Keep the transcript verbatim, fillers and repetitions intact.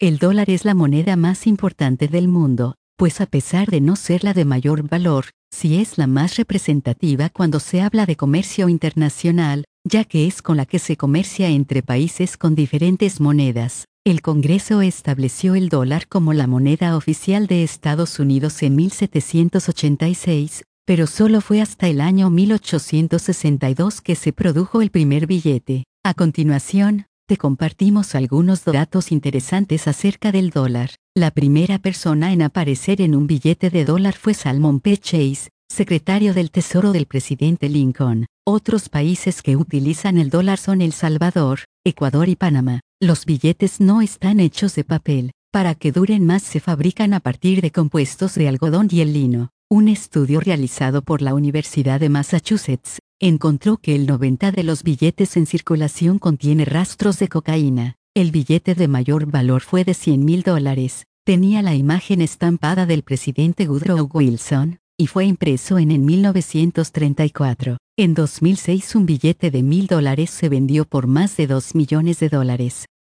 El dólar es la moneda más importante del mundo, pues a pesar de no ser la de mayor valor, sí es la más representativa cuando se habla de comercio internacional, ya que es con la que se comercia entre países con diferentes monedas. El Congreso estableció el dólar como la moneda oficial de Estados Unidos en mil setecientos ochenta y seis, pero solo fue hasta el año mil ochocientos sesenta y dos que se produjo el primer billete. A continuación, te compartimos algunos datos interesantes acerca del dólar. La primera persona en aparecer en un billete de dólar fue Salmon P. Chase, secretario del Tesoro del presidente Lincoln. Otros países que utilizan el dólar son El Salvador, Ecuador y Panamá. Los billetes no están hechos de papel. Para que duren más se fabrican a partir de compuestos de algodón y el lino. Un estudio realizado por la Universidad de Massachusetts encontró que el noventa por ciento de los billetes en circulación contiene rastros de cocaína. El billete de mayor valor fue de cien mil dólares. Tenía la imagen estampada del presidente Woodrow Wilson y fue impreso en el mil novecientos treinta y cuatro. En dos mil seis un billete de mil dólares se vendió por más de dos millones de dólares.